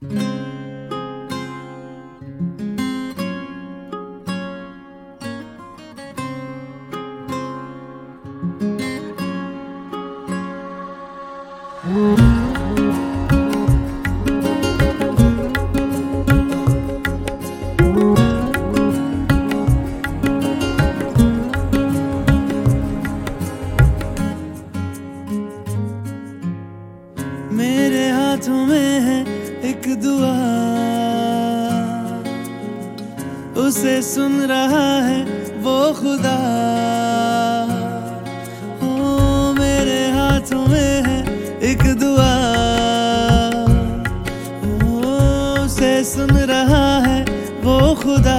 मेरे हाथों में है एक दुआ, उसे सुन रहा है वो खुदा। ओ मेरे हाथों में है एक दुआ, ओ उसे सुन रहा है वो खुदा।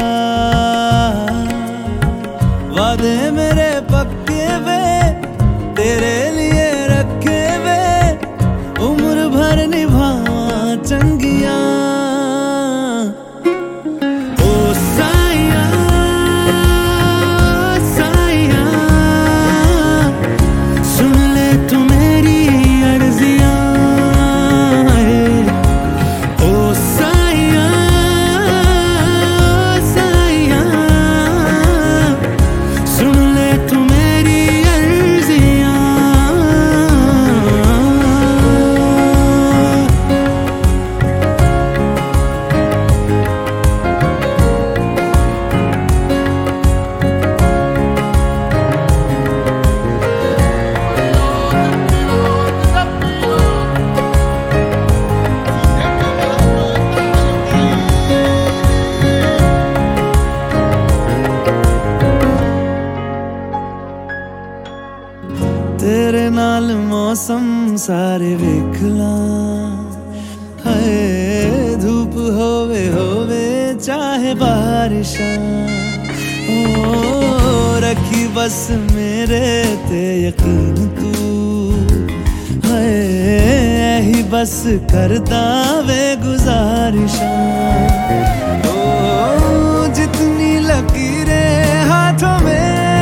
वादे मेरे पक्के वे तेरे लिए रखे वे, उम्र भर निभावा चंगिया। ओ साइया साइया, सुन ले तू मेरी अर्जियां। ओ साइया साइया, सुन ले तू मेरी अर्जियां। तेरे नाल मौसम सारे वेख लां, हाय धूप होवे चाहे बारिशां। ओ रखी बस मेरे ते यकीन तू, हाय ही बस करदा वे गुजारिशां। ओ जितनी लकीरें हाथों में